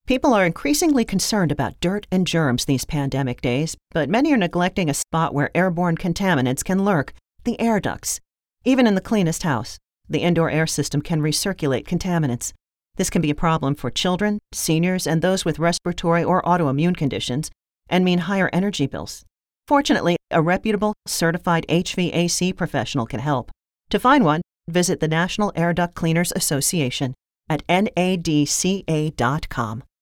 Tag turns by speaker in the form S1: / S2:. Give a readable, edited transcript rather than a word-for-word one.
S1: People are increasingly concerned about dirt and germs these pandemic days, but many are neglecting a spot where airborne contaminants can lurk: the air ducts. Even in the cleanest house, the indoor air system can recirculate contaminants. This can be a problem for children, seniors, and those with respiratory or autoimmune conditions, and mean higher energy bills. Fortunately, a reputable, certified HVAC professional can help. To find one, visit the National Air Duct Cleaners Association at nadca.com.